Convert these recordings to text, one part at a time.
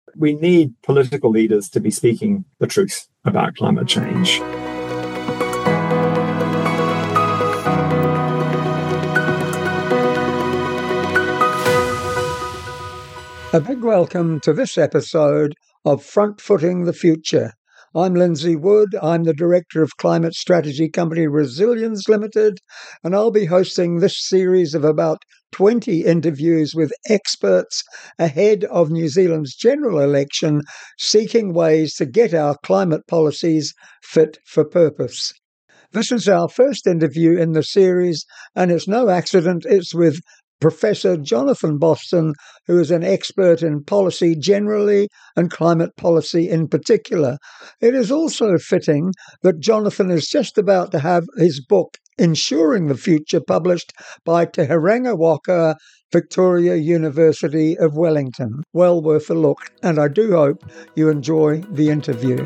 we need political leaders to be speaking the truth about climate change. A big welcome to this episode of Front Footing the Future. I'm Lindsay Wood. I'm the Director of Climate Strategy Company Resilience Limited, and I'll be hosting this series of about 20 interviews with experts ahead of New Zealand's general election, seeking ways to get our climate policies fit for purpose. This is our first interview in the series, and it's no accident it's with Professor Jonathan Boston, who is an expert in policy generally and climate policy in particular. It is also fitting that Jonathan is just about to have his book, Ensuring the Future, published by Te Herenga Waka, Victoria University of Wellington. Well worth a look, and I do hope you enjoy the interview.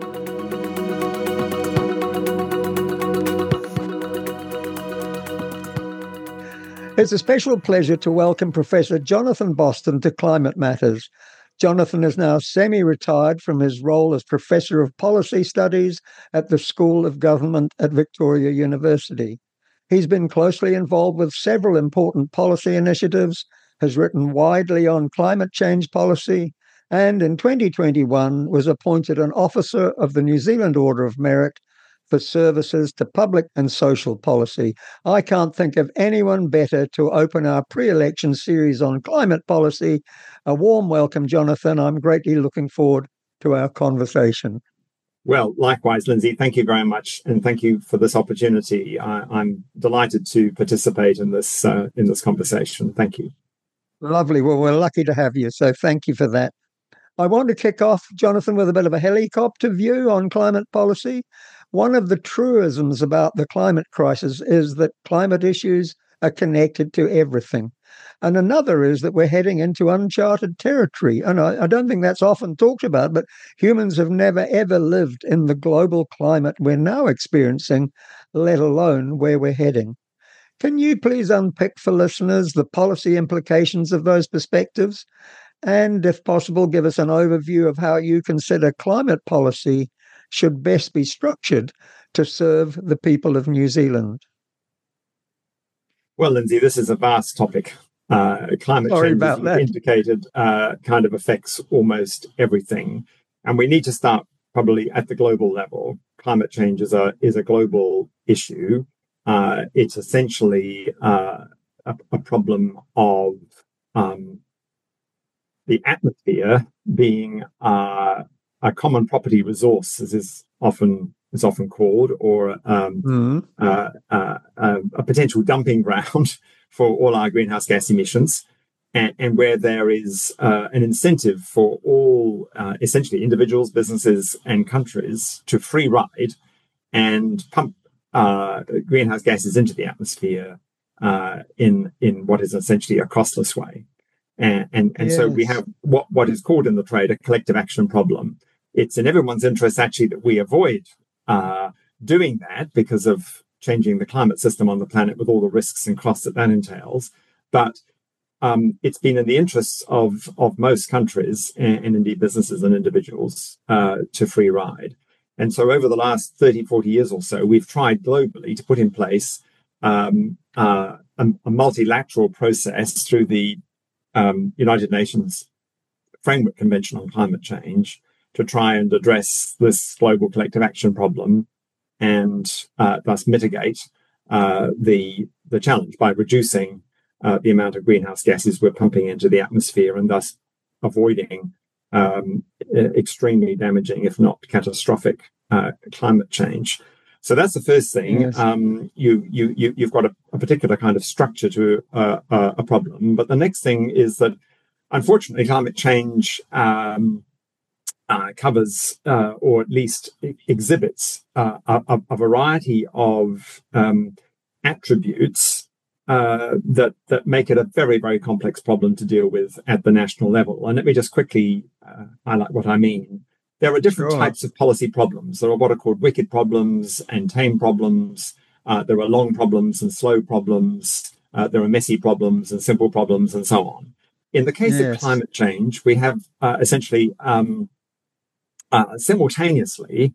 It's a special pleasure to welcome Professor Jonathan Boston to Climate Matters. Jonathan is now semi-retired from his role as Professor of Policy Studies at the School of Government at Victoria University. He's been closely involved with several important policy initiatives, has written widely on climate change policy, and in 2021 was appointed an Officer of the New Zealand Order of Merit for services to public and social policy. I can't think of anyone better to open our pre-election series on climate policy. A warm welcome, Jonathan. I'm greatly looking forward to our conversation. Well, likewise, Lindsay, thank you very much. And thank you for this opportunity. I'm delighted to participate in this conversation. Thank you. Lovely. Well, we're lucky to have you. So thank you for that. I want to kick off, Jonathan, with a bit of a helicopter view on climate policy. One of the truisms about the climate crisis is that climate issues are connected to everything. And another is that we're heading into uncharted territory. And I don't think that's often talked about, but humans have never, ever lived in the global climate we're now experiencing, let alone where we're heading. Can you please unpick for listeners the policy implications of those perspectives? And, if possible, give us an overview of how you consider climate policy should best be structured to serve the people of New Zealand? Well, Lindsay, this is a vast topic. Climate change, as you indicated, kind of affects almost everything. And we need to start probably at the global level. Climate change is a global issue. It's essentially a problem of the atmosphere being a common property resource, as is often called, or a potential dumping ground for all our greenhouse gas emissions, and where there is an incentive for all, essentially individuals, businesses, and countries to free ride and pump greenhouse gases into the atmosphere in what is essentially a costless way. And yes. So we have what is called in the trade a collective action problem. It's in everyone's interest, actually, that we avoid doing that because of changing the climate system on the planet with all the risks and costs that entails. But it's been in the interests of most countries and indeed businesses and individuals to free ride. And so over the last 30, 40 years or so, we've tried globally to put in place a multilateral process through the United Nations Framework Convention on Climate Change to try and address this global collective action problem and thus mitigate the challenge by reducing the amount of greenhouse gases we're pumping into the atmosphere and thus avoiding extremely damaging, if not catastrophic, climate change. So that's the first thing. Yes. You've got a particular kind of structure to a problem. But the next thing is that, unfortunately, climate change covers or at least exhibits a variety of attributes that make it a very, very complex problem to deal with at the national level. And let me just quickly highlight what I mean. There are different types of policy problems. There are what are called wicked problems and tame problems. There are long problems and slow problems. There are messy problems and simple problems and so on. In the case of climate change, we have essentially simultaneously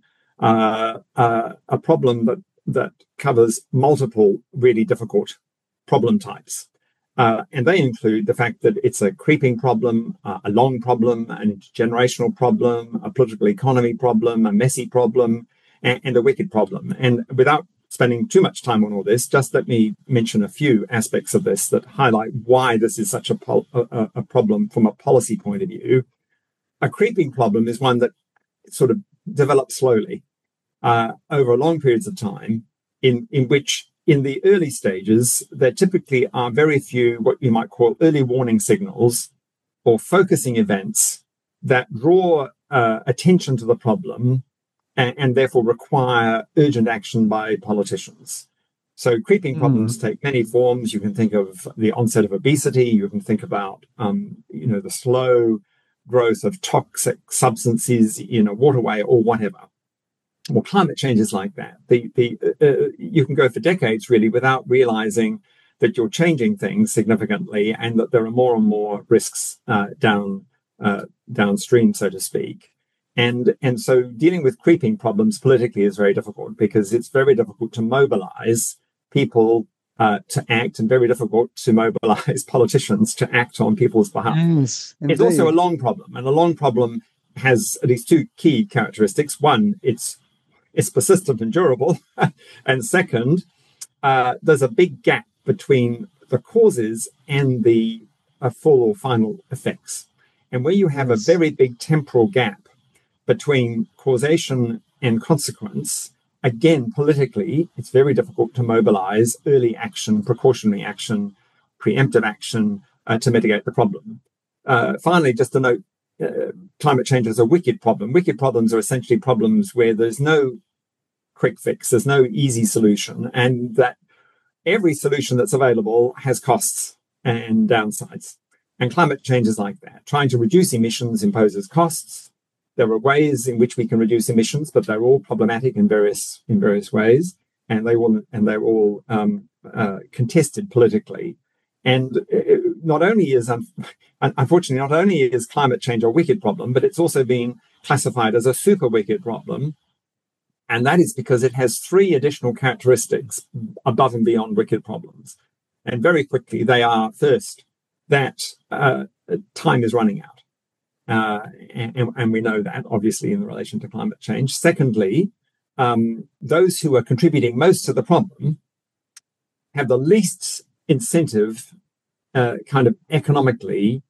a problem that covers multiple really difficult problem types. And they include the fact that it's a creeping problem, a long problem, an intergenerational problem, a political economy problem, a messy problem, and a wicked problem. And without spending too much time on all this, just let me mention a few aspects of this that highlight why this is such a problem from a policy point of view. A creeping problem is one that sort of develops slowly over long periods of time, in which in the early stages, there typically are very few what you might call early warning signals or focusing events that draw attention to the problem and therefore require urgent action by politicians. So creeping problems take many forms. You can think of the onset of obesity. You can think about, the slow growth of toxic substances in a waterway or whatever. Well, climate change is like that. You can go for decades really without realizing that you're changing things significantly and that there are more and more risks downstream, so to speak. And so dealing with creeping problems politically is very difficult because it's very difficult to mobilize people to act and very difficult to mobilize politicians to act on people's behalf. Yes, it's also a long problem, and a long problem has at least two key characteristics. One, it's persistent and durable. And second, there's a big gap between the causes and the full or final effects. And where you have a very big temporal gap between causation and consequence, again, politically, it's very difficult to mobilize early action, precautionary action, preemptive action to mitigate the problem. Finally, just to note, climate change is a wicked problem. Wicked problems are essentially problems where there's no quick fix, there's no easy solution, and that every solution that's available has costs and downsides. And climate change is like that. Trying to reduce emissions imposes costs. There are ways in which we can reduce emissions, but they're all problematic in various ways, and they're all contested politically. And unfortunately, not only is climate change a wicked problem, but it's also been classified as a super wicked problem. And that is because it has three additional characteristics above and beyond wicked problems. And very quickly, they are, first, that time is running out. And we know that, obviously, in relation to climate change. Secondly, those who are contributing most to the problem have the least incentive kind of economically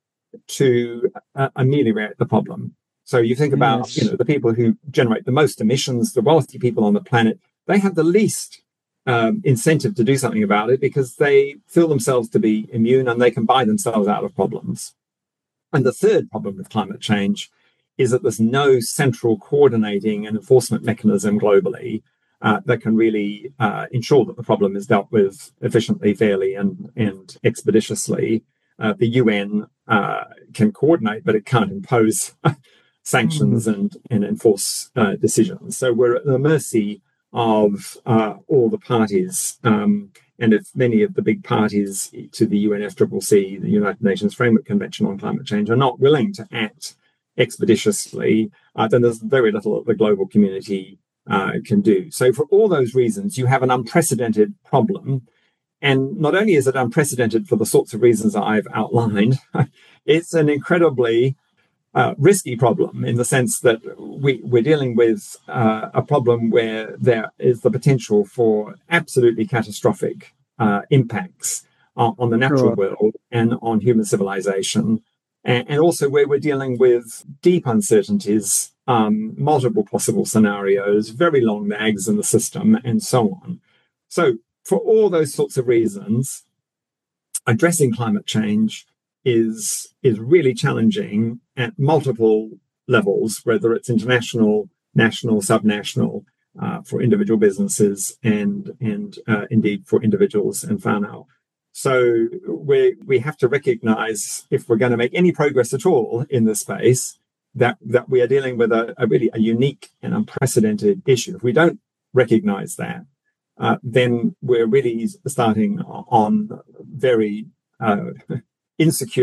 to ameliorate the problem. So you think about, the people who generate the most emissions, the wealthy people on the planet, they have the least incentive to do something about it because they feel themselves to be immune and they can buy themselves out of problems. And the third problem with climate change is that there's no central coordinating and enforcement mechanism globally that can really ensure that the problem is dealt with efficiently, fairly, and expeditiously. The UN can coordinate, but it can't impose sanctions and enforce decisions. So we're at the mercy of all the parties. And if many of the big parties to the UNFCCC, the United Nations Framework Convention on Climate Change, are not willing to act expeditiously, then there's very little that the global community can do. So for all those reasons, you have an unprecedented problem. And not only is it unprecedented for the sorts of reasons that I've outlined, it's an incredibly risky problem in the sense that we're dealing with a problem where there is the potential for absolutely catastrophic impacts on the natural world and on human civilization, and also where we're dealing with deep uncertainties, multiple possible scenarios, very long lags in the system, and so on. So for all those sorts of reasons, addressing climate change is really challenging at multiple levels, whether it's international, national, subnational, for individual businesses and indeed for individuals and whānau. So we have to recognize, if we're going to make any progress at all in this space, that we are dealing with a really unique and unprecedented issue. If we don't recognize that, then we're really starting on very insecure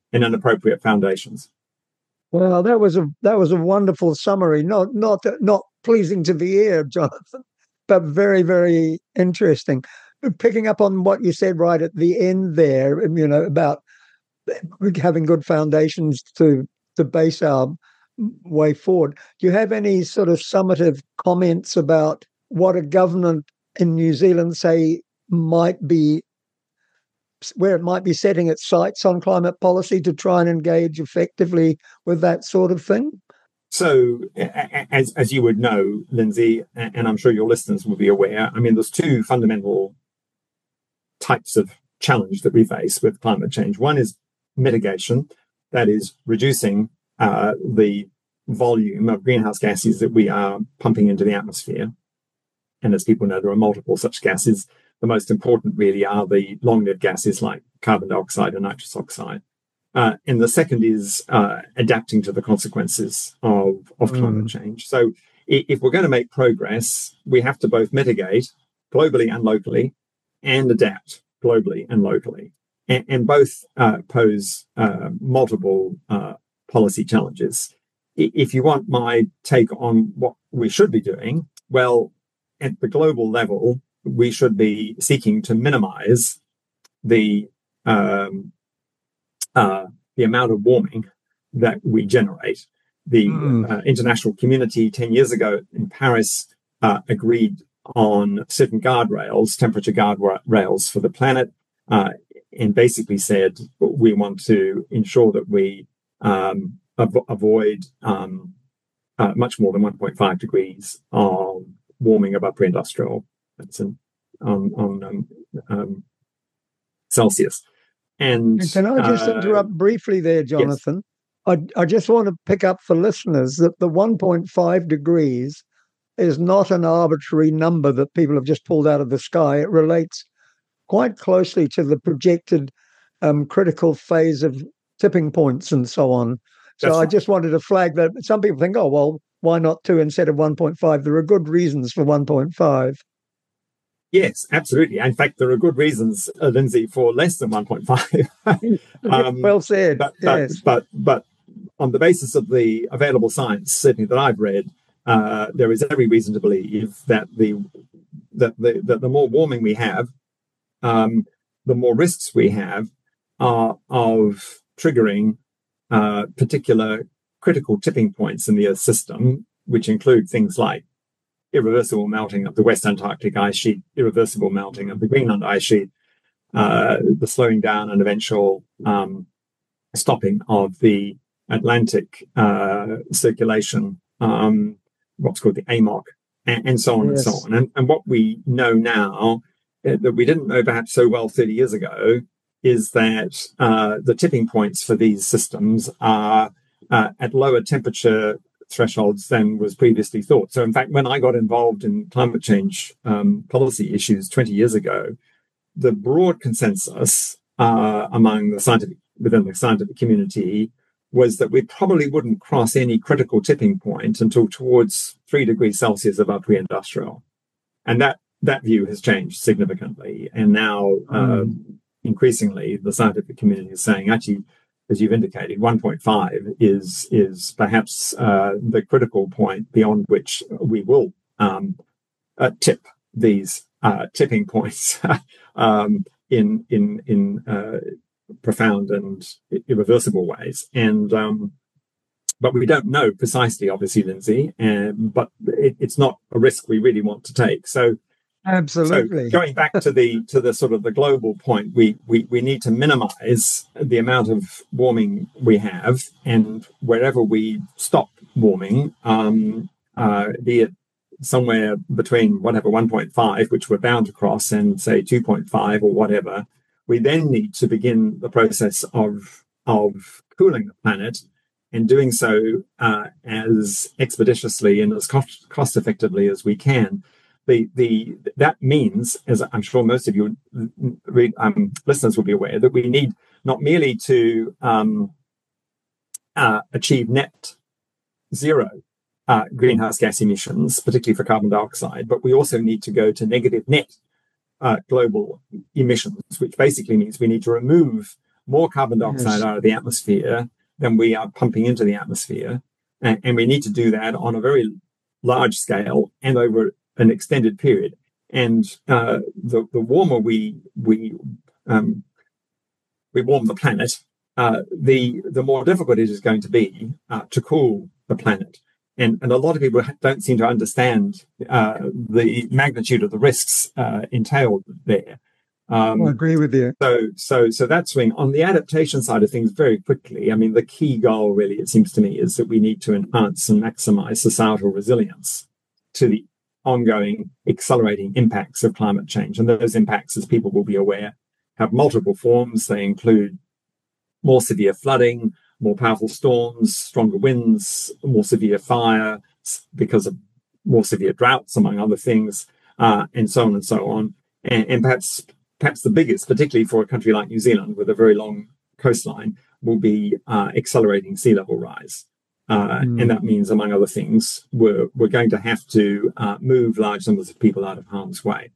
and inappropriate foundations. Well, that was a wonderful summary. Not pleasing to the ear, Jonathan, but very, very interesting. Picking up on what you said right at the end there, about having good foundations to base our way forward. Do you have any sort of summative comments about what a government in New Zealand, say, where it might be setting its sights on climate policy to try and engage effectively with that sort of thing? So, as you would know, Lindsay, and I'm sure your listeners will be aware, I mean, there's two fundamental types of challenge that we face with climate change. One is mitigation, that is reducing the volume of greenhouse gases that we are pumping into the atmosphere. And as people know, there are multiple such gases. The most important really are the long-lived gases like carbon dioxide and nitrous oxide. And the second is adapting to the consequences of climate change. So if we're going to make progress, we have to both mitigate globally and locally and adapt globally and locally. And both pose multiple policy challenges. If you want my take on what we should be doing, well, at the global level, we should be seeking to minimize the amount of warming that we generate. The international community 10 years ago in Paris agreed on certain guardrails, temperature guardrails for the planet, and basically said we want to ensure that we avoid much more than 1.5 degrees of warming above pre-industrial. That's on Celsius. And can I just interrupt briefly there, Jonathan? Yes. I just want to pick up for listeners that the 1.5 degrees is not an arbitrary number that people have just pulled out of the sky. It relates quite closely to the projected critical phase of tipping points and so on. So I just wanted to flag that. Some people think, oh, well, why not 2 instead of 1.5? There are good reasons for 1.5. Yes, absolutely. In fact, there are good reasons, Lindsay, for less than 1.5. Well said. But on the basis of the available science, certainly that I've read, there is every reason to believe that the more warming we have, the more risks we have of triggering particular critical tipping points in the Earth system, which include things like irreversible melting of the West Antarctic ice sheet, irreversible melting of the Greenland ice sheet, the slowing down and eventual stopping of the Atlantic circulation, what's called the AMOC, and so on and so on. And what we know now that we didn't know perhaps so well 30 years ago is that the tipping points for these systems are at lower temperature thresholds than was previously thought. So in fact, when I got involved in climate change policy issues 20 years ago, the broad consensus within the scientific community was that we probably wouldn't cross any critical tipping point until towards 3 degrees Celsius above pre-industrial. And that view has changed significantly. And now increasingly the scientific community is saying, actually, as you've indicated, 1.5 is perhaps the critical point beyond which we will tip these tipping points in profound and irreversible ways. And but we don't know precisely, obviously, Lindsay. But it's not a risk we really want to take. So. Absolutely. So going back to the sort of the global point, we need to minimize the amount of warming we have, and wherever we stop warming, be it somewhere between whatever 1.5, which we're bound to cross, and say 2.5 or whatever, we then need to begin the process of cooling the planet, and doing so as expeditiously and as cost effectively as we can. That means, as I'm sure most of you listeners will be aware, that we need not merely to achieve net zero greenhouse gas emissions, particularly for carbon dioxide, but we also need to go to negative net global emissions, which basically means we need to remove more carbon dioxide Yes. out of the atmosphere than we are pumping into the atmosphere. And we need to do that on a very large scale and over an extended period. And the warmer we warm the planet, the more difficult it is going to be to cool the planet. And a lot of people don't seem to understand the magnitude of the risks entailed there. I agree with you. So that swing on the adaptation side of things very quickly. I mean, the key goal really, it seems to me, is that we need to enhance and maximize societal resilience to the ongoing accelerating impacts of climate change. And those impacts, as people will be aware, have multiple forms. They include more severe flooding, more powerful storms, stronger winds, more severe fire because of more severe droughts, among other things, and so on and so on. And perhaps the biggest, particularly for a country like New Zealand with a very long coastline, will be accelerating sea level rise. And that means, among other things, we're going to have to move large numbers of people out of harm's way.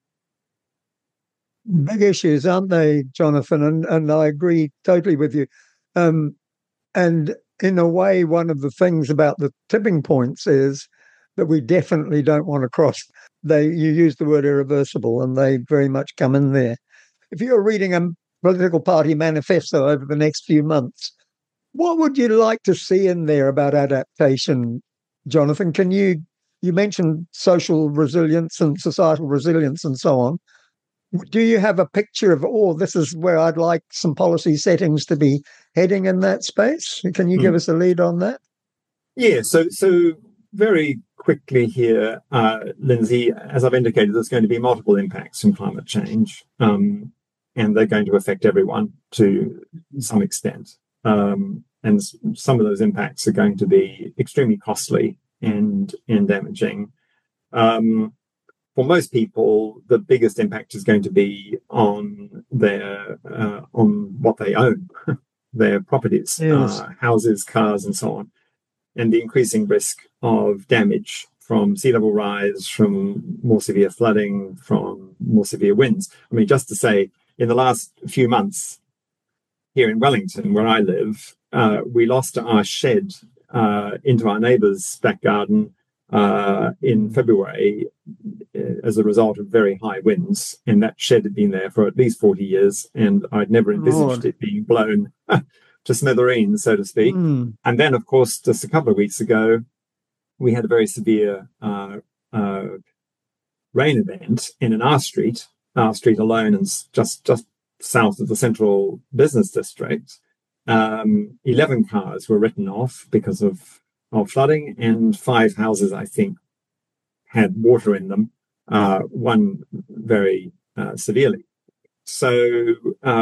Big issues, aren't they, Jonathan? And I agree totally with you. And in a way, one of the things about the tipping points is that we definitely don't want to cross. You use the word irreversible, and they very much come in there. If you're reading a political party manifesto over the next few months, what would you like to see in there about adaptation, Jonathan? You mentioned social resilience and societal resilience and so on. Do you have a picture of, this is where I'd like some policy settings to be heading in that space? Can you give us a lead on that? Yeah, so very quickly here, Lindsay, as I've indicated, there's going to be multiple impacts from climate change, and they're going to affect everyone to some extent. And some of those impacts are going to be extremely costly and damaging. For most people, the biggest impact is going to be on on what they own, their properties, yes. Houses, cars, and so on, and the increasing risk of damage from sea level rise, from more severe flooding, from more severe winds. I mean, just to say, in the last few months here in Wellington, where I live, we lost our shed into our neighbour's back garden in February as a result of very high winds, and that shed had been there for at least 40 years, and I'd never envisaged it being blown to smithereens, so to speak. And then, of course, just a couple of weeks ago, we had a very severe rain event in our street alone, and just south of the central business district. 11 cars were written off because of flooding, and 5 houses, I think, had water in them, one very severely. So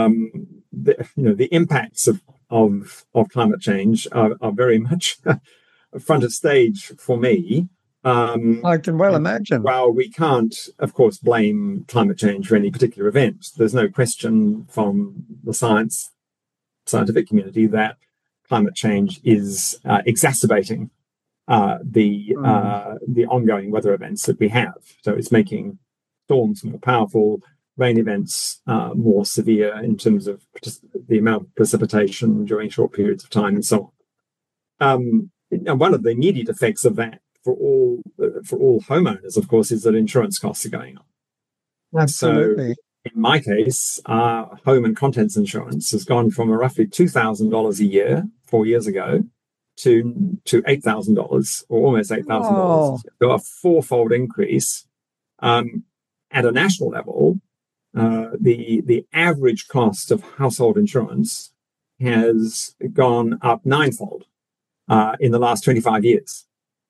the impacts of climate change are very much front of stage for me. I can well imagine. While we can't, of course, blame climate change for any particular event, there's no question from the scientific community that climate change is exacerbating the ongoing weather events that we have. So it's making storms more powerful, rain events more severe in terms of the amount of precipitation during short periods of time, and so on. And one of the immediate effects of that for all homeowners, of course, is that insurance costs are going up. Absolutely. So in my case, our home and contents insurance has gone from roughly $2,000 a year 4 years ago to $8,000, or almost $8,000, so a fourfold increase. At a national level, the average cost of household insurance has gone up ninefold in the last 25 years.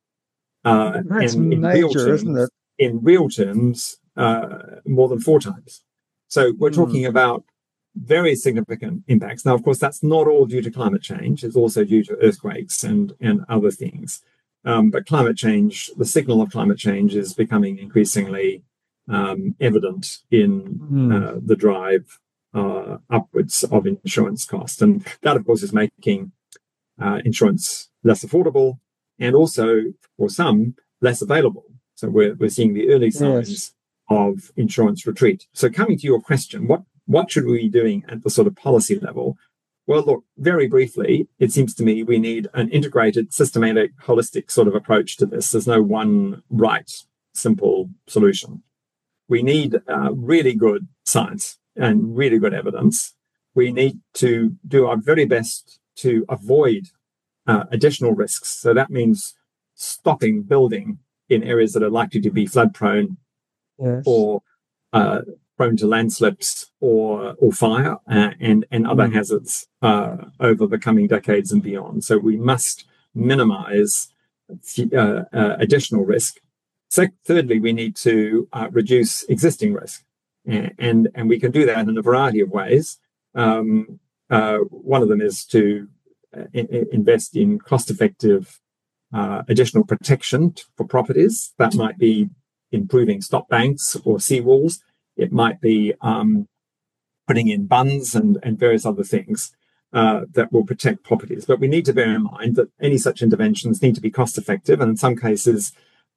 That's major, isn't it? In real terms, more than 4 times. So we're talking about very significant impacts. Now, of course, that's not all due to climate change. It's also due to earthquakes and other things. But climate change, the signal of climate change is becoming increasingly evident in the drive upwards of insurance costs. And that, of course, is making insurance less affordable and also, for some, less available. So we're seeing the early signs of insurance retreat. So coming to your question, what what should we be doing at the sort of policy level? Well, look, very briefly, it seems to me we need an integrated, systematic, holistic sort of approach to this. There's no one right, simple solution. We need really good science and really good evidence. We need to do our very best to avoid additional risks. So that means stopping building in areas that are likely to be flood prone, yes, or prone to landslips or fire and other hazards over the coming decades and beyond. So we must minimize additional risk. Thirdly, we need to reduce existing risk, and we can do that in a variety of ways. One of them is to invest in cost-effective additional protection for properties. That might be improving stop banks or seawalls. It might be putting in bunds and various other things that will protect properties. But we need to bear in mind that any such interventions need to be cost effective. And in some cases,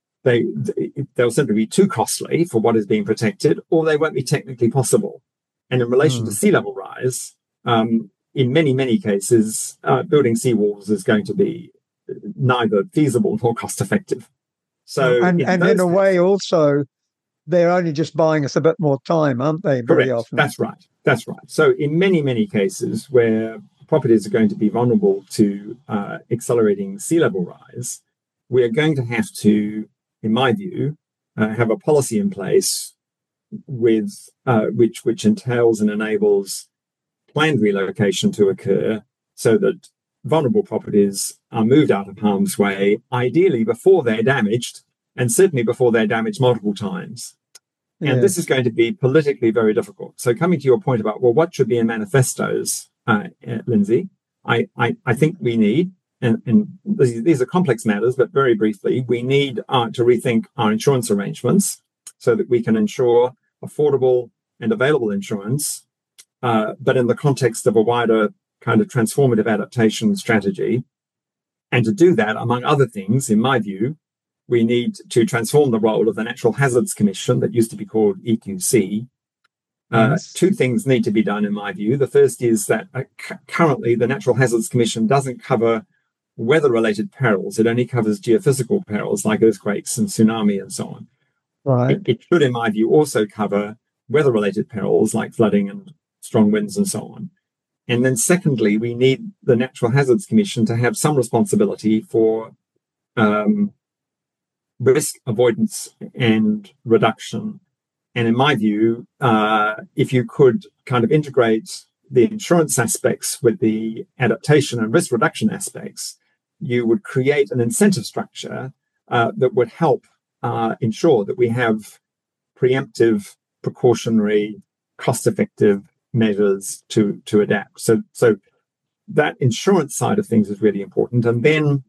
they'll simply be too costly for what is being protected, or they won't be technically possible. And in relation to sea level rise, in many, many cases, building seawalls is going to be neither feasible nor cost effective. So, and in a way also, they're only just buying us a bit more time, aren't they? Very Correct. often. That's right. That's right. So in many, many cases where properties are going to be vulnerable to accelerating sea level rise, we are going to have to, in my view, have a policy in place with which entails and enables planned relocation to occur so that vulnerable properties are moved out of harm's way, ideally before they're damaged, and certainly before they're damaged multiple times. And this is going to be politically very difficult. So coming to your point about, well, what should be in manifestos, Lindsay, I think we need, and these are complex matters, but very briefly, we need to rethink our insurance arrangements so that we can ensure affordable and available insurance, but in the context of a wider kind of transformative adaptation strategy. And to do that, among other things, in my view, we need to transform the role of the Natural Hazards Commission that used to be called EQC. Yes. Two things need to be done, in my view. The first is that currently the Natural Hazards Commission doesn't cover weather-related perils. It only covers geophysical perils like earthquakes and tsunami and so on. Right. It should, in my view, also cover weather-related perils like flooding and strong winds and so on. And then secondly, we need the Natural Hazards Commission to have some responsibility for risk avoidance and reduction. And in my view, if you could kind of integrate the insurance aspects with the adaptation and risk reduction aspects, you would create an incentive structure that would help ensure that we have preemptive, precautionary, cost-effective measures to adapt. So that insurance side of things is really important. And then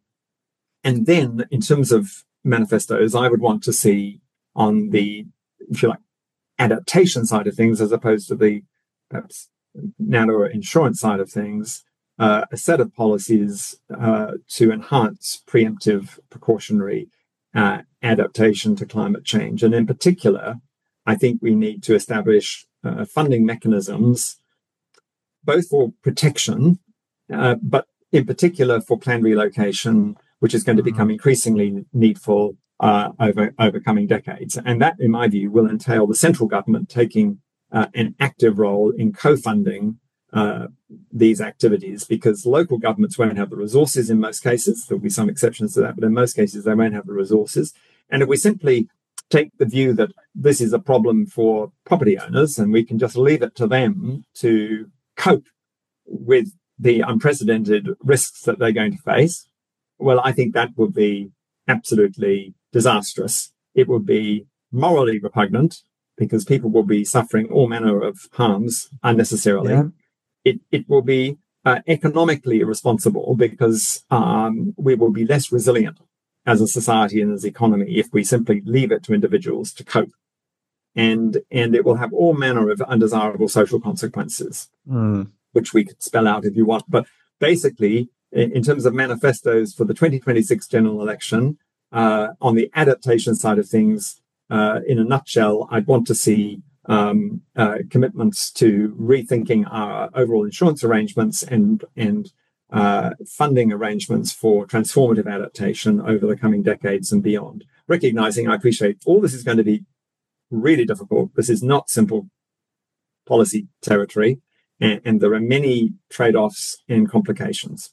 in terms of manifestos, I would want to see on the, if you like, adaptation side of things, as opposed to the perhaps narrower insurance side of things, a set of policies to enhance preemptive, precautionary adaptation to climate change. And in particular, I think we need to establish funding mechanisms, both for protection, but in particular for planned relocation, which is going to become increasingly needful over coming decades. And that, in my view, will entail the central government taking an active role in co-funding these activities, because local governments won't have the resources in most cases. There'll be some exceptions to that, but in most cases, they won't have the resources. And if we simply take the view that this is a problem for property owners and we can just leave it to them to cope with the unprecedented risks that they're going to face, well, I think that would be absolutely disastrous. It would be morally repugnant because people will be suffering all manner of harms unnecessarily. Yeah. It will be economically irresponsible because we will be less resilient as a society and as an economy if we simply leave it to individuals to cope. And it will have all manner of undesirable social consequences, which we could spell out if you want. But basically, in terms of manifestos for the 2026 general election, on the adaptation side of things, in a nutshell, I'd want to see commitments to rethinking our overall insurance arrangements and funding arrangements for transformative adaptation over the coming decades and beyond. Recognizing, I appreciate all this is going to be really difficult. This is not simple policy territory, and there are many trade-offs and complications.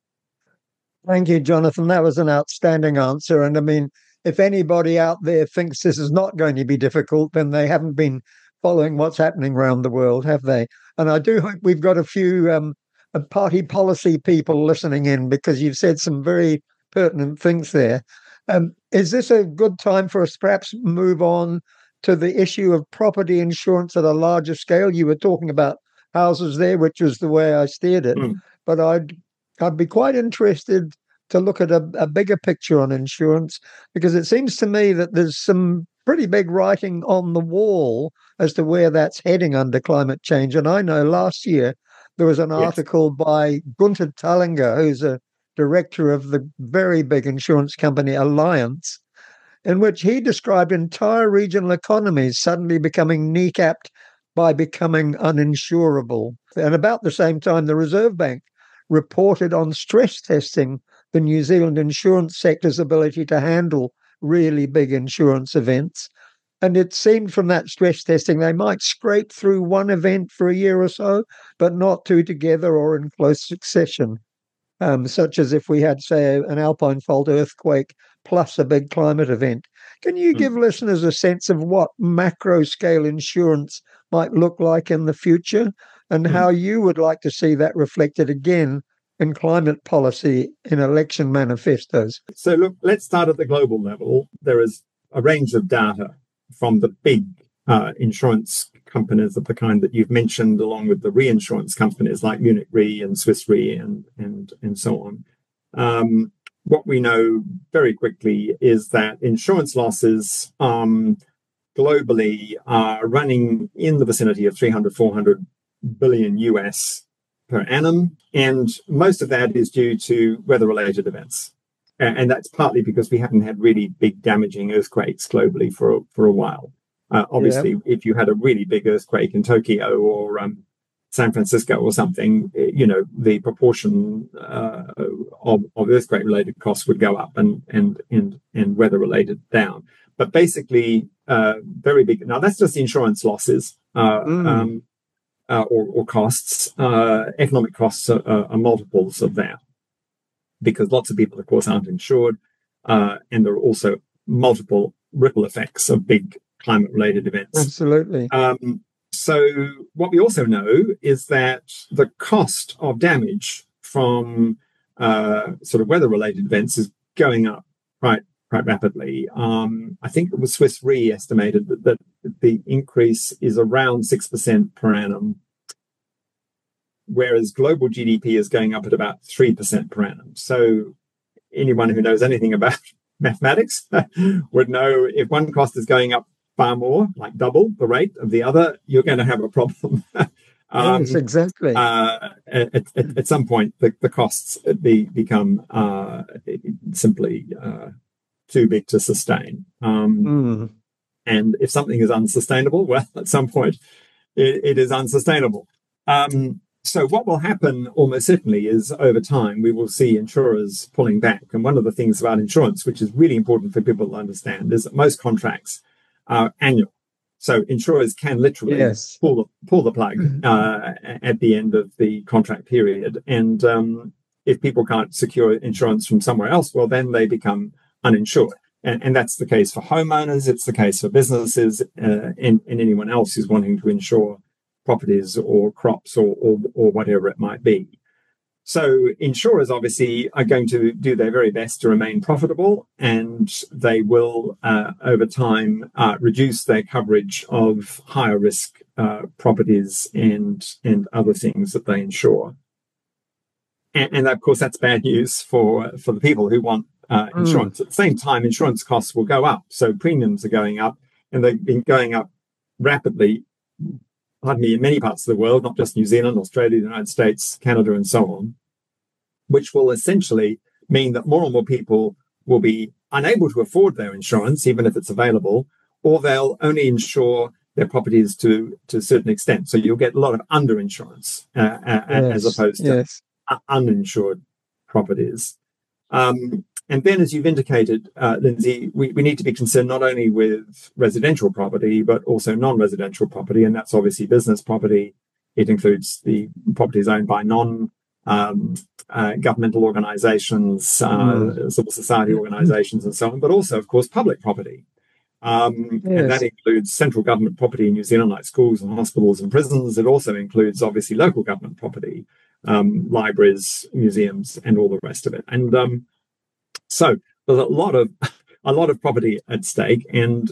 Thank you, Jonathan. That was an outstanding answer. And I mean, if anybody out there thinks this is not going to be difficult, then they haven't been following what's happening around the world, have they? And I do hope we've got a few party policy people listening in, because you've said some very pertinent things there. Is this a good time for us to perhaps move on to the issue of property insurance at a larger scale? You were talking about houses there, which was the way I steered it. But I'd be quite interested to look at a bigger picture on insurance, because it seems to me that there's some pretty big writing on the wall as to where that's heading under climate change. And I know last year there was an article by Gunther Thallinger, who's a director of the very big insurance company Allianz, in which he described entire regional economies suddenly becoming kneecapped by becoming uninsurable. And about the same time, the Reserve Bank reported on stress testing the New Zealand insurance sector's ability to handle really big insurance events. And it seemed from that stress testing they might scrape through one event for a year or so, but not two together or in close succession, such as if we had, say, an alpine fault earthquake plus a big climate event. Can you give listeners a sense of what macro-scale insurance might look like in the future, and how you would like to see that reflected again in climate policy in election manifestos? So look, let's start at the global level. There is a range of data from the big insurance companies of the kind that you've mentioned, along with the reinsurance companies like Munich Re and Swiss Re and so on. What we know very quickly is that insurance losses globally are running in the vicinity of 300-400 billion US per annum, and most of that is due to weather-related events. And that's partly because we haven't had really big damaging earthquakes globally for a while. Obviously, if you had a really big earthquake in Tokyo or San Francisco or something, the proportion of earthquake-related costs would go up and weather-related down. But basically, very big. Now, that's just insurance losses or costs. Economic costs are multiples of that, because lots of people, of course, aren't insured, and there are also multiple ripple effects of big climate-related events. Absolutely. So what we also know is that the cost of damage from sort of weather-related events is going up quite rapidly. I think it was Swiss Re estimated that the increase is around 6% per annum, whereas global GDP is going up at about 3% per annum. So anyone who knows anything about mathematics would know if one cost is going up far more, like double the rate of the other, you're going to have a problem. Yes, exactly. At some point, the costs become simply too big to sustain. And if something is unsustainable, well, at some point, it is unsustainable. So what will happen almost certainly is over time, we will see insurers pulling back. And one of the things about insurance, which is really important for people to understand, is that most contracts are annual. So insurers can literally pull the plug at the end of the contract period. And if people can't secure insurance from somewhere else, well, then they become uninsured. And that's the case for homeowners. It's the case for businesses and anyone else who's wanting to insure properties or crops or whatever it might be. So insurers obviously are going to do their very best to remain profitable, and they will, over time, reduce their coverage of higher risk properties and other things that they insure. And of course, that's bad news for the people who want insurance. At the same time, insurance costs will go up. So premiums are going up, and they've been going up rapidly, in many parts of the world, not just New Zealand, Australia, the United States, Canada, and so on, which will essentially mean that more and more people will be unable to afford their insurance, even if it's available, or they'll only insure their properties to a certain extent. So you'll get a lot of underinsurance as opposed to uninsured properties. And then, as you've indicated, Lindsay, we need to be concerned not only with residential property, but also non-residential property. And that's obviously business property. It includes the properties owned by non-governmental organizations, civil society organizations, and so on, but also, of course, public property. And that includes central government property in New Zealand, like schools and hospitals and prisons. It also includes, obviously, local government property, libraries, museums, and all the rest of it. And so there's a lot of property at stake, and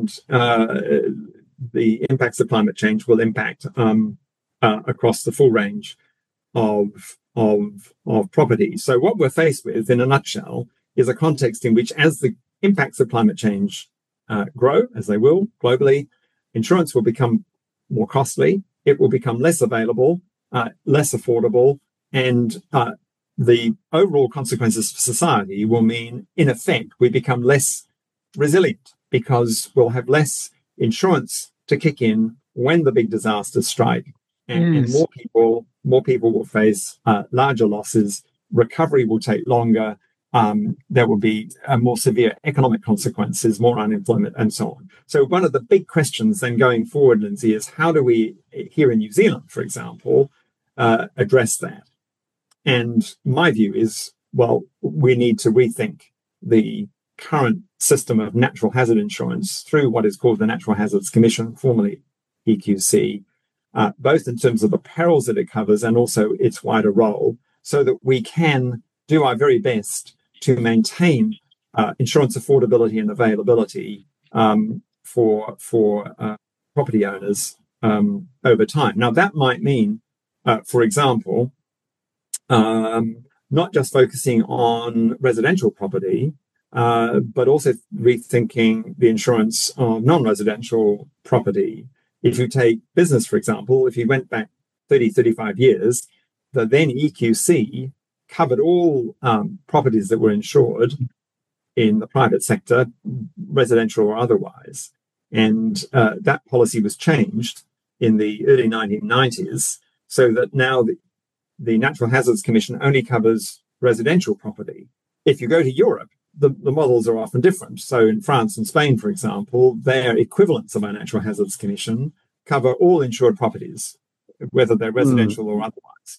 the impacts of climate change will impact across the full range of property. So what we're faced with, in a nutshell, is a context in which, as the impacts of climate change grow, as they will globally, insurance will become more costly. It will become less available, less affordable, and the overall consequences for society will mean, in effect, we become less resilient because we'll have less insurance to kick in when the big disasters strike, and more people will face larger losses. Recovery will take longer. There will be more severe economic consequences, more unemployment, and so on. So one of the big questions then going forward, Lindsay, is how do we, here in New Zealand, for example, address that? And my view is, well, we need to rethink the current system of natural hazard insurance through what is called the Natural Hazards Commission, formerly EQC, both in terms of the perils that it covers and also its wider role, so that we can do our very best to maintain insurance affordability and availability for property owners over time. Now, that might mean, for example, not just focusing on residential property, but also rethinking the insurance of non-residential property. If you take business, for example, if you went back 30, 35 years, the then EQC covered all properties that were insured in the private sector, residential or otherwise. And that policy was changed in the early 1990s, so that now the Natural Hazards Commission only covers residential property. If you go to Europe, the models are often different. So in France and Spain, for example, their equivalents of our Natural Hazards Commission cover all insured properties, whether they're residential or otherwise.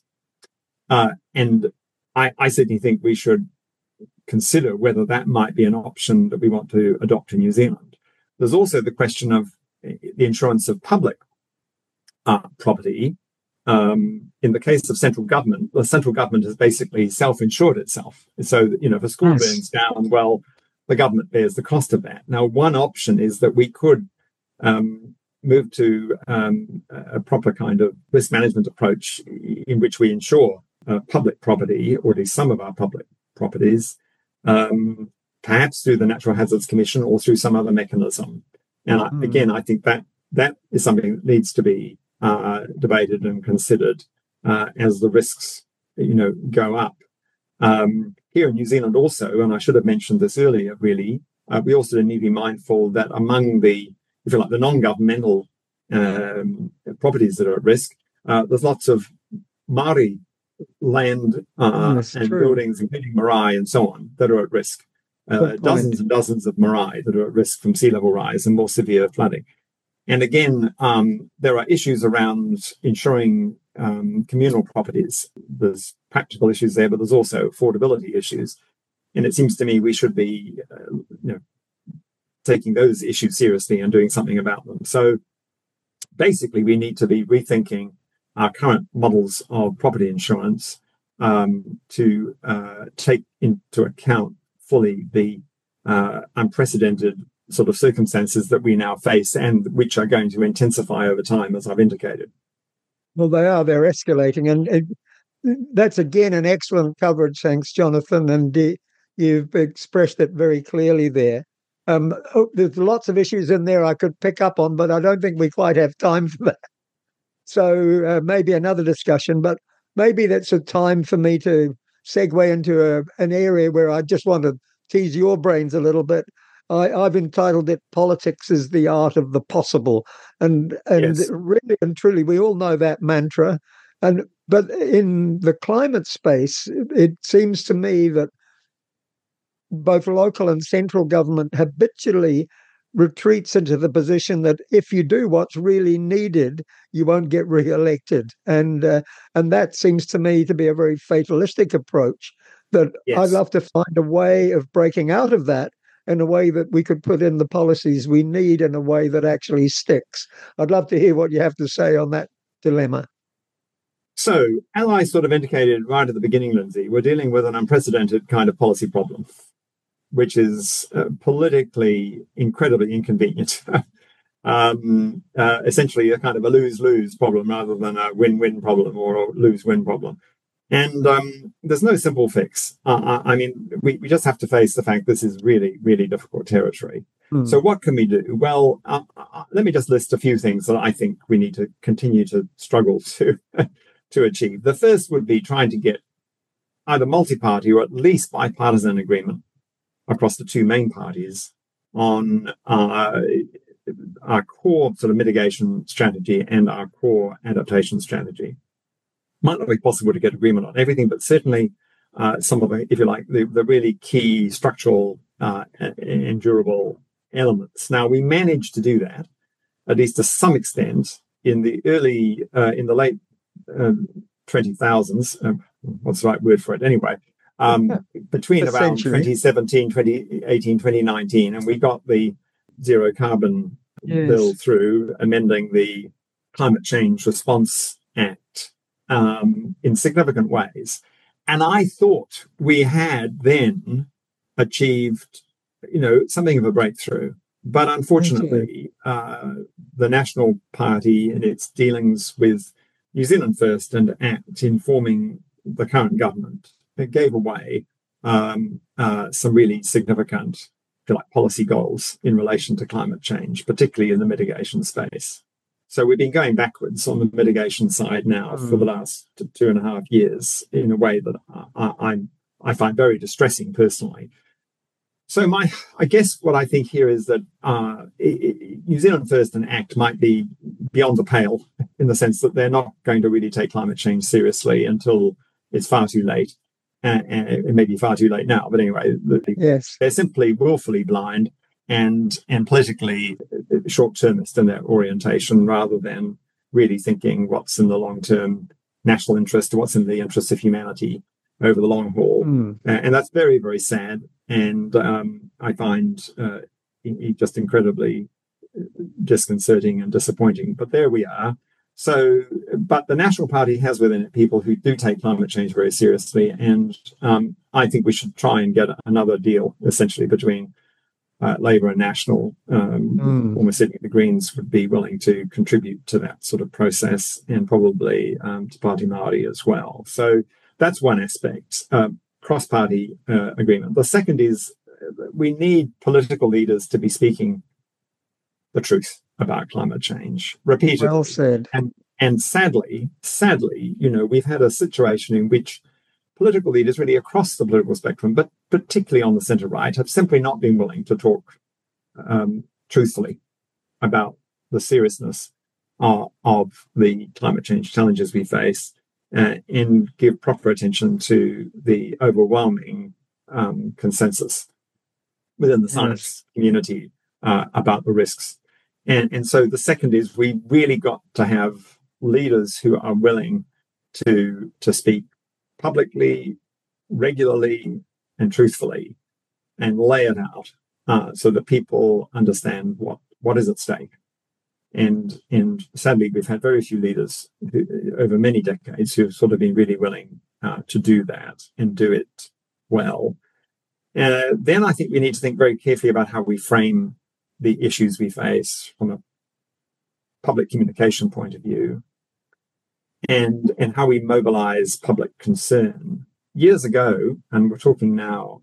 And I certainly think we should consider whether that might be an option that we want to adopt in New Zealand. There's also the question of the insurance of public property. In the case of central government, the central government has basically self-insured itself. So, if a school burns down, well, the government bears the cost of that. Now, one option is that we could move to a proper kind of risk management approach in which we insure public property, or at least some of our public properties, perhaps through the Natural Hazards Commission or through some other mechanism. And I think that is something that needs to be debated and considered as the risks, go up. Here in New Zealand also, and I should have mentioned this earlier, really, we also need to be mindful that among the, if you like, the non-governmental properties that are at risk, there's lots of Māori land and buildings, including marae and so on, that are at risk. Dozens and dozens of marae that are at risk from sea level rise and more severe flooding. And again, there are issues around insuring communal properties. There's practical issues there, but there's also affordability issues. And it seems to me we should be taking those issues seriously and doing something about them. So basically, we need to be rethinking our current models of property insurance to take into account fully the unprecedented sort of circumstances that we now face and which are going to intensify over time, as I've indicated. Well, they're escalating. And that's, again, an excellent coverage. Thanks, Jonathan. And you've expressed it very clearly there. There's lots of issues in there I could pick up on, but I don't think we quite have time for that. So maybe another discussion, but maybe that's a time for me to segue into an area where I just want to tease your brains a little bit. I've entitled it "Politics is the Art of the Possible," and Yes. really and truly, we all know that mantra. But in the climate space, it seems to me that both local and central government habitually retreats into the position that if you do what's really needed, you won't get re-elected, and that seems to me to be a very fatalistic approach. That I'd Yes. love to find a way of breaking out of that in a way that we could put in the policies we need in a way that actually sticks. I'd love to hear what you have to say on that dilemma. So, as I sort of indicated right at the beginning, Lindsay, we're dealing with an unprecedented kind of policy problem, which is politically incredibly inconvenient. Essentially, a kind of a lose-lose problem rather than a win-win problem or a lose-win problem. And there's no simple fix. I mean, we just have to face the fact this is really, really difficult territory. So what can we do? Well, let me just list a few things that I think we need to continue to struggle to to achieve. The first would be trying to get either multi-party or at least bipartisan agreement across the two main parties on our core sort of mitigation strategy and our core adaptation strategy. Might not be possible to get agreement on everything, but certainly some of the, if you like, the really key structural and durable elements. Now, we managed to do that, at least to some extent, in the late 20,000s. What's the right word for it? Anyway, between around 2017, 2018, 2019, and we got the zero carbon bill through, amending the Climate Change Response Act in significant ways. And I thought we had then achieved, something of a breakthrough. But unfortunately, the National Party in its dealings with New Zealand First and ACT in forming the current government, it gave away some really significant, if you like, policy goals in relation to climate change, particularly in the mitigation space. So we've been going backwards on the mitigation side now for the last 2.5 years in a way that I find very distressing personally. So I guess what I think here is that New Zealand First and ACT might be beyond the pale in the sense that they're not going to really take climate change seriously until it's far too late. And it may be far too late now, but anyway, they're simply willfully blind and politically short-termist in their orientation rather than really thinking what's in the long-term national interest, what's in the interest of humanity over the long haul. And that's very, very sad. And I find it just incredibly disconcerting and disappointing. But there we are. So, but the National Party has within it people who do take climate change very seriously. And I think we should try and get another deal, essentially, between Labour and National. Almost certainly the Greens would be willing to contribute to that sort of process, and probably to Party Māori as well. So that's one aspect, cross-party agreement. The second is we need political leaders to be speaking the truth about climate change repeatedly. Well said. And sadly, we've had a situation in which political leaders really across the political spectrum, but particularly on the centre right, have simply not been willing to talk truthfully about the seriousness of the climate change challenges we face and give proper attention to the overwhelming consensus within the science community about the risks. And so the second is we really got to have leaders who are willing to speak publicly, regularly, and truthfully, and lay it out so that people understand what is at stake. And sadly, we've had very few leaders over many decades who have sort of been really willing to do that and do it well. Then I think we need to think very carefully about how we frame the issues we face from a public communication point of view, and how we mobilize public concern. Years ago, and we're talking now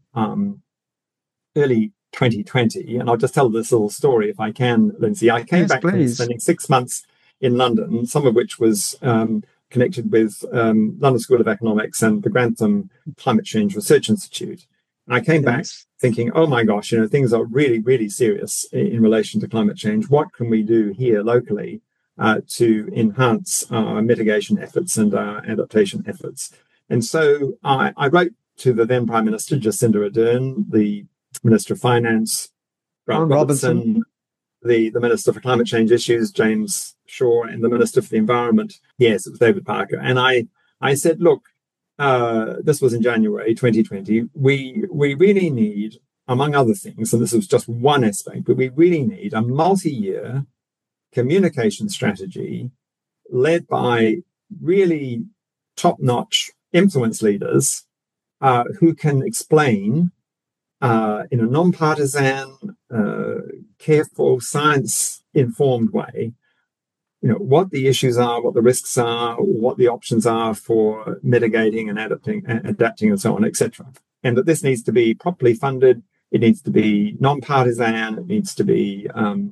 early 2020, and I'll just tell this little story if I can, Lindsay. I came back from spending 6 months in London, some of which was connected with London School of Economics and the Grantham Climate Change Research Institute. I came back Yes. thinking, oh my gosh, things are really, really serious in relation to climate change. What can we do here locally to enhance our mitigation efforts and our adaptation efforts? And so I wrote to the then Prime Minister, Jacinda Ardern, the Minister of Finance, Grant Robertson, the Minister for Climate Change Issues, James Shaw, and the Minister for the Environment. Yes, it was David Parker. And I said, look, this was in January 2020. We really need, among other things, and this was just one aspect, but we really need a multi-year communication strategy led by really top-notch influence leaders who can explain in a non-partisan, careful, science-informed way, what the issues are, what the risks are, what the options are for mitigating and adapting and so on, etc. And that this needs to be properly funded. It needs to be non-partisan. It needs to be,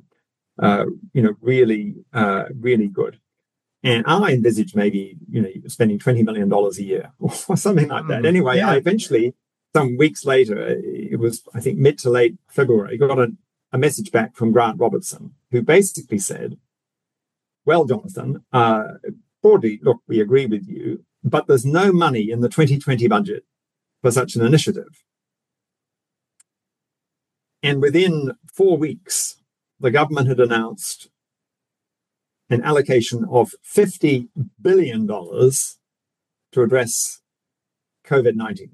really, really good. And I envisaged maybe, spending $20 million a year or something like that. Anyway, I eventually, some weeks later, it was, I think, mid to late February, got a message back from Grant Robertson, who basically said, well, Jonathan, broadly, look, we agree with you, but there's no money in the 2020 budget for such an initiative. And within 4 weeks, the government had announced an allocation of $50 billion to address COVID-19.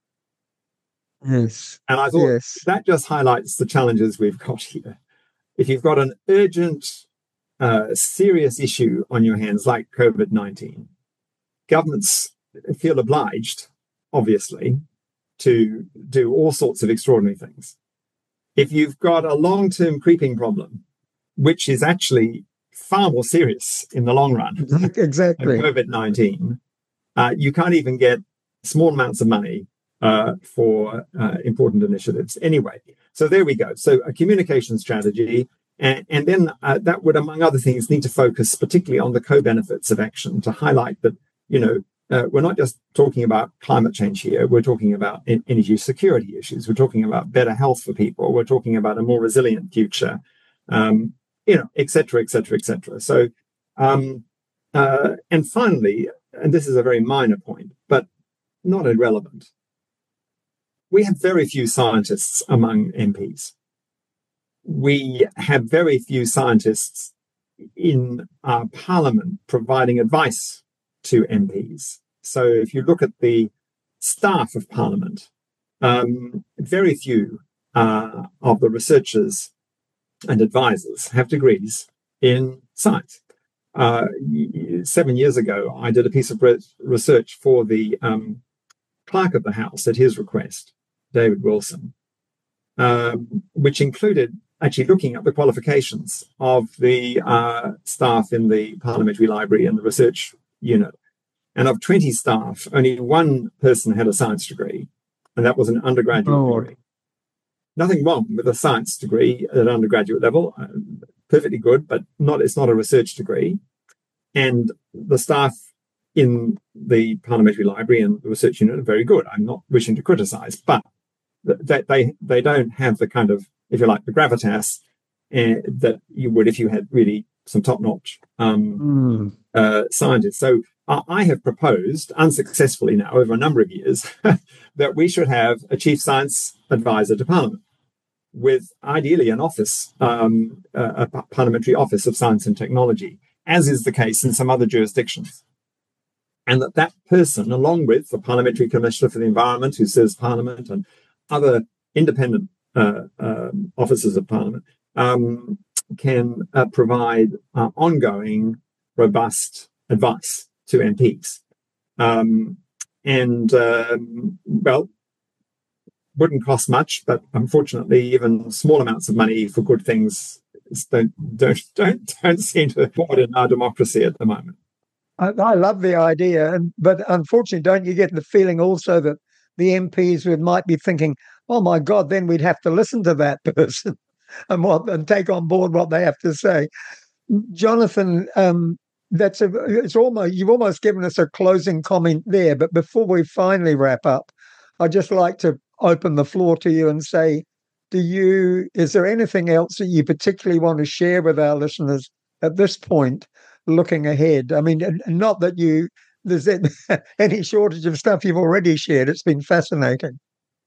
Yes. And I thought that just highlights the challenges we've got here. If you've got an urgent, serious issue on your hands like COVID-19, governments feel obliged, obviously, to do all sorts of extraordinary things. If you've got a long-term creeping problem, which is actually far more serious in the long run exactly than COVID-19, you can't even get small amounts of money for important initiatives. Anyway, so there we go. So a communication strategy, and then that would, among other things, need to focus particularly on the co-benefits of action to highlight that, we're not just talking about climate change here. We're talking about energy security issues. We're talking about better health for people. We're talking about a more resilient future, et cetera, et cetera, et cetera. So, and finally, and this is a very minor point, but not irrelevant, we have very few scientists among MPs. We have very few scientists in our parliament providing advice to MPs. So if you look at the staff of parliament, very few of the researchers and advisors have degrees in science. 7 years ago, I did a piece of research for the clerk of the House at his request, David Wilson, which included actually looking at the qualifications of the staff in the Parliamentary Library and the research unit. And of 20 staff, only one person had a science degree, and that was an undergraduate degree. Nothing wrong with a science degree at undergraduate level, perfectly good, but it's not a research degree. And the staff in the Parliamentary Library and the research unit are very good. I'm not wishing to criticize, but they don't have the kind of, if you like, the gravitas that you would if you had really some top-notch scientists. So I have proposed, unsuccessfully now over a number of years, that we should have a chief science advisor to Parliament, with ideally an office, a parliamentary office of science and technology, as is the case in some other jurisdictions. And that person, along with the Parliamentary Commissioner for the Environment, who serves Parliament, and other independent officers of Parliament, can provide ongoing, robust advice to MPs. Wouldn't cost much, but unfortunately, even small amounts of money for good things don't seem to afford in our democracy at the moment. I love the idea, but unfortunately, don't you get the feeling also that the MPs might be thinking, "Oh my God, then we'd have to listen to that person and take on board what they have to say." Jonathan, you've almost given us a closing comment there, but before we finally wrap up, I'd just like to open the floor to you and say, is there anything else that you particularly want to share with our listeners at this point, looking ahead? I mean, not that there's any shortage of stuff you've already shared. It's been fascinating.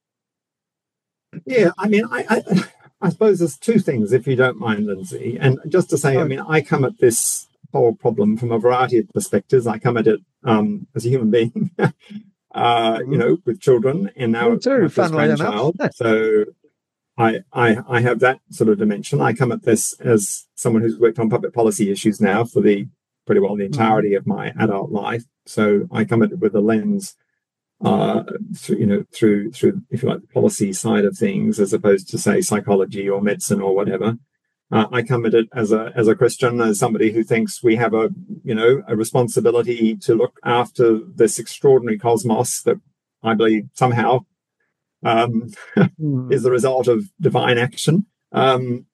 Yeah, I mean, I suppose there's two things, if you don't mind, Lindsay. And just to say, I mean, I come at this whole problem from a variety of perspectives. I come at it as a human being, with children, and now too, my first grandchild. So I have that sort of dimension. I come at this as someone who's worked on public policy issues now for pretty well the entirety of my adult life. So I come at it with a lens through if you like the policy side of things, as opposed to say psychology or medicine or whatever. I come at it as a Christian, as somebody who thinks we have a responsibility to look after this extraordinary cosmos that I believe somehow is the result of divine action. And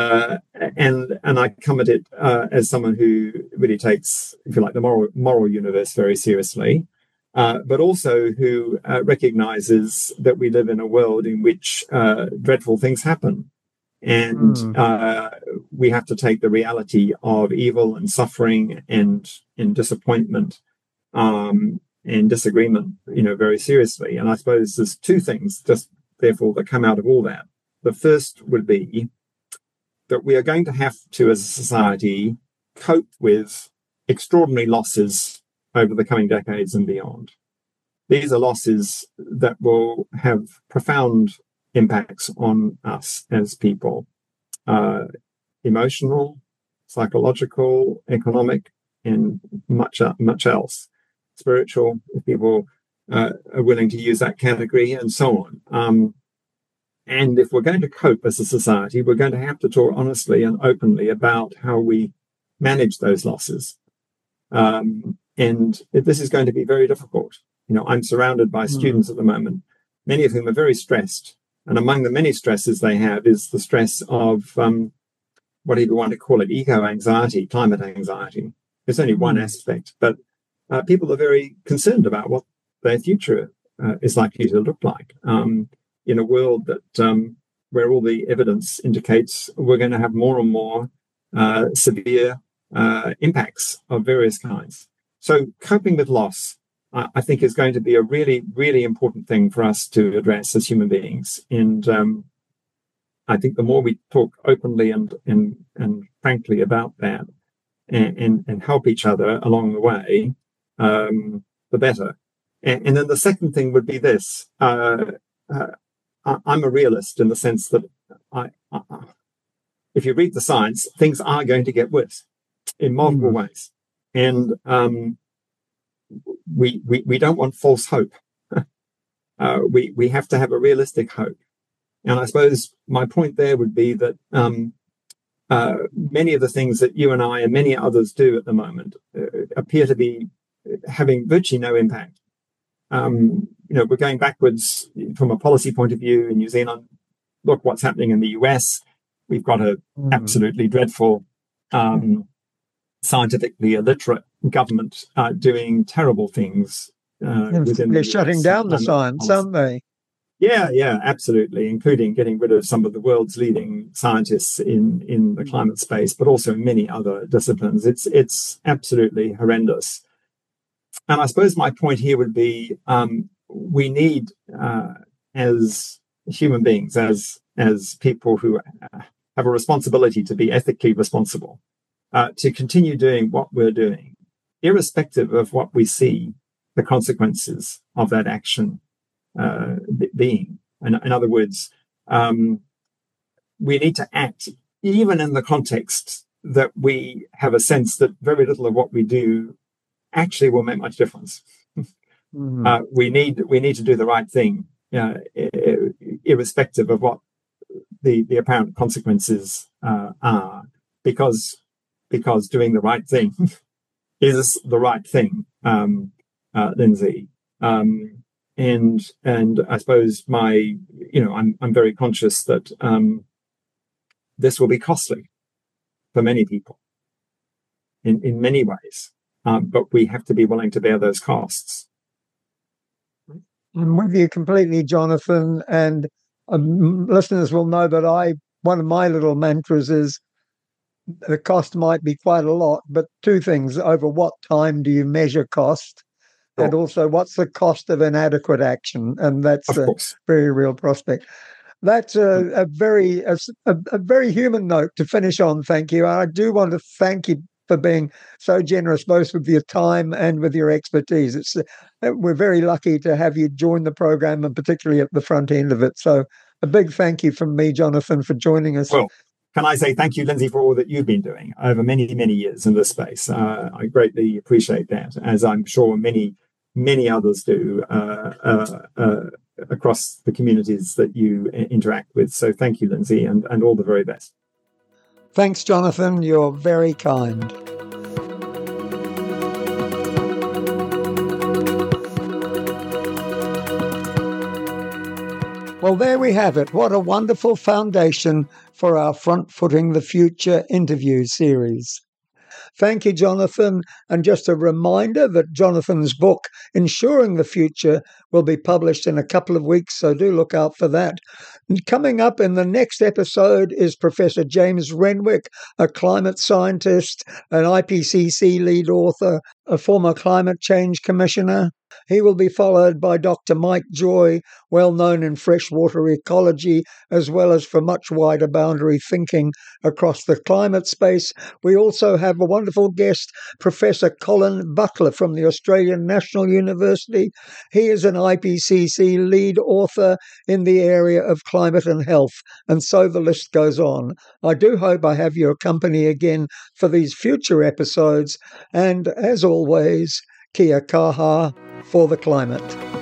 I come at it as someone who really takes, if you like, the moral universe very seriously. But also who recognizes that we live in a world in which dreadful things happen. And we have to take the reality of evil and suffering and disappointment and disagreement, very seriously. And I suppose there's two things, just therefore, that come out of all that. The first would be that we are going to have to, as a society, cope with extraordinary losses over the coming decades and beyond. These are losses that will have profound impacts on us as people, emotional, psychological, economic, and much else, spiritual, if people are willing to use that category, and so on. And if we're going to cope as a society, we're going to have to talk honestly and openly about how we manage those losses. And this is going to be very difficult. I'm surrounded by students at the moment, many of whom are very stressed. And among the many stresses they have is the stress of whatever you want to call it, eco-anxiety, climate anxiety. It's only one aspect, but people are very concerned about what their future is likely to look like in a world that where all the evidence indicates we're going to have more and more severe impacts of various kinds. So coping with loss, I think, is going to be a really, really important thing for us to address as human beings. And I think the more we talk openly and frankly about that and help each other along the way, the better. And then the second thing would be this. I'm a realist in the sense that if you read the science, things are going to get worse in multiple ways. And we don't want false hope. We have to have a realistic hope. And I suppose my point there would be that many of the things that you and I and many others do at the moment appear to be having virtually no impact. We're going backwards from a policy point of view in New Zealand. Look what's happening in the US. We've got an absolutely dreadful, scientifically illiterate government doing terrible things. They're shutting down the science, aren't they? Yeah, absolutely, including getting rid of some of the world's leading scientists in the climate space, but also in many other disciplines. It's absolutely horrendous. And I suppose my point here would be we need, as human beings, as people who have a responsibility to be ethically responsible, to continue doing what we're doing, irrespective of what we see the consequences of that action being. In other words, we need to act even in the context that we have a sense that very little of what we do actually will make much difference. We need to do the right thing, irrespective of what the apparent consequences are, because doing the right thing is the right thing, Lindsay. And I suppose I'm very conscious that this will be costly for many people in many ways, but we have to be willing to bear those costs. I'm with you completely, Jonathan, and listeners will know that one of my little mantras is the cost might be quite a lot, but two things: over what time do you measure cost? And also, what's the cost of inadequate action? And that's a very real prospect. That's a very human note to finish on. Thank you. I do want to thank you for being so generous, both with your time and with your expertise. We're very lucky to have you join the program, and particularly at the front end of it. So a big thank you from me, Jonathan, for joining us. Well, can I say thank you, Lindsay, for all that you've been doing over many, many years in this space. I greatly appreciate that, as I'm sure many others do across the communities that you interact with. So thank you, Lindsay, and all the very best. Thanks, Jonathan. You're very kind. Well, there we have it. What a wonderful foundation for our Front Footing the Future interview series. Thank you, Jonathan. And just a reminder that Jonathan's book, Ensuring the Future, will be published in a couple of weeks, so do look out for that. And coming up in the next episode is Professor James Renwick, a climate scientist, an IPCC lead author, a former climate change commissioner. He will be followed by Dr. Mike Joy, well known in freshwater ecology, as well as for much wider boundary thinking across the climate space. We also have a wonderful guest, Professor Colin Butler from the Australian National University. He is an IPCC lead author in the area of climate and health, and so the list goes on. I do hope I have your company again for these future episodes, and as always, kia kaha for the climate.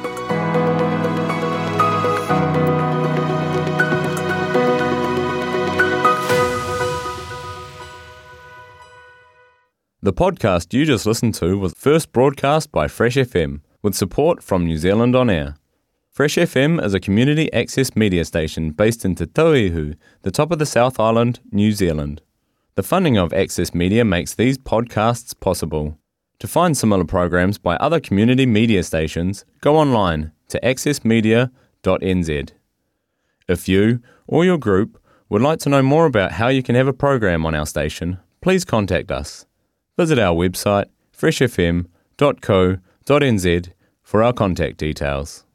The podcast you just listened to was first broadcast by Fresh FM, with support from New Zealand On Air. Fresh FM is a community access media station based in Te Tauihu, the top of the South Island, New Zealand. The funding of Access Media makes these podcasts possible. To find similar programs by other community media stations, go online to accessmedia.nz. If you or your group would like to know more about how you can have a program on our station, please contact us. Visit our website freshfm.co.nz for our contact details.